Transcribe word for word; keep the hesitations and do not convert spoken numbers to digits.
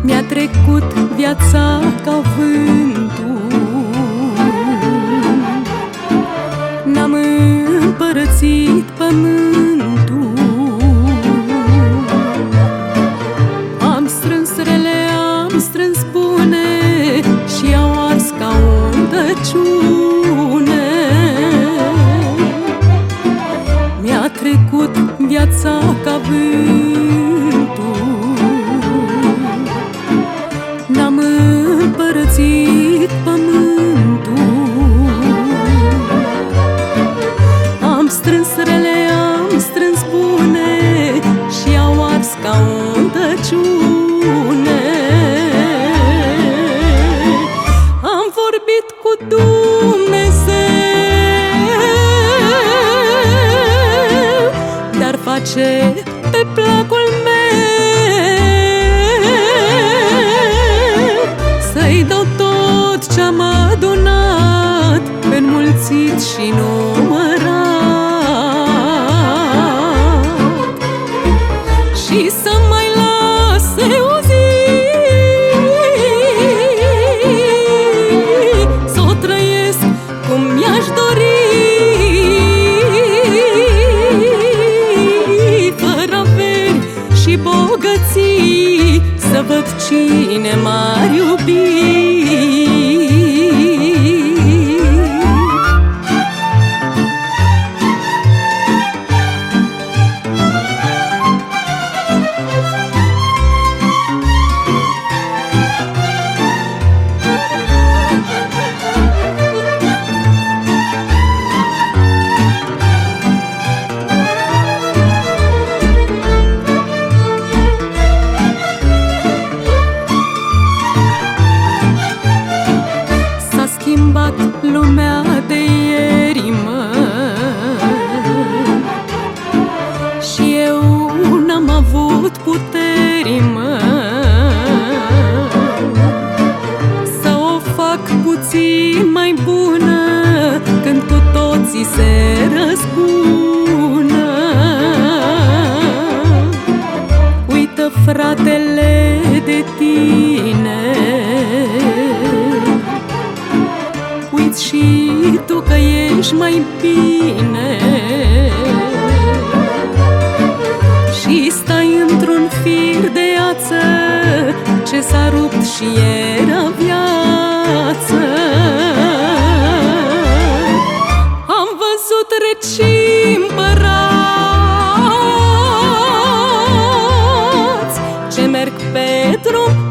Mi-a trecut viața ca vântul, n-am împărățit pământul. Am strâns rele, am strâns bune și au ars ca o tăciune. Mi-a trecut viața ca vântul, n-am împărățit pământul. Am strâns rele, am strâns bune și au ars ca o tăciune. Am vorbit cu Dumnezeu, dar face pe placul meu să-i dau tot ce-am adunat, înmulțit și numărat, și să mai lase o zi să o trăiesc cum mi-aș dori, fără averi și bogății, să văd cine m-ar iubi. Schimbat lumea de ieri, mă, și eu n-am avut puteri, mă, să o fac puțin mai bună când cu toții se răzbună. Uită, fratele, de tine, uiți și tu că ești mai bine, și stai într-un fir de ață ce s-a rupt și era viață. Am văzut reci împărați ce merg pe drum